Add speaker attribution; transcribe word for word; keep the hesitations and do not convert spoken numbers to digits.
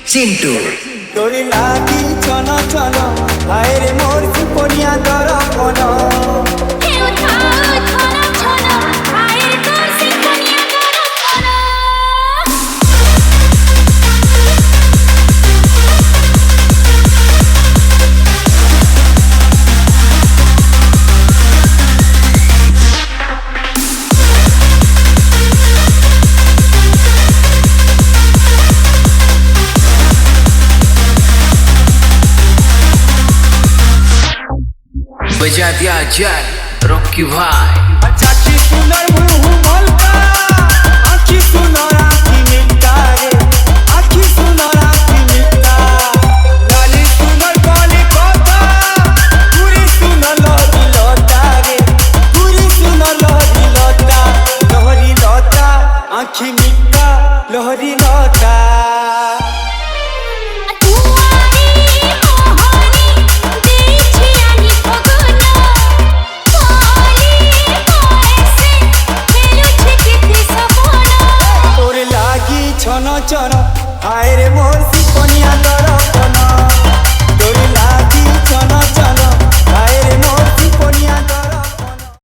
Speaker 1: चिंटू
Speaker 2: तोरी लागी चलो चलो हाय रे मोर सुपनिया दरपन
Speaker 1: बजा दिया जाए रॉकी भाई।
Speaker 2: अच्छा की सुनर मुंह मलका आखी सुना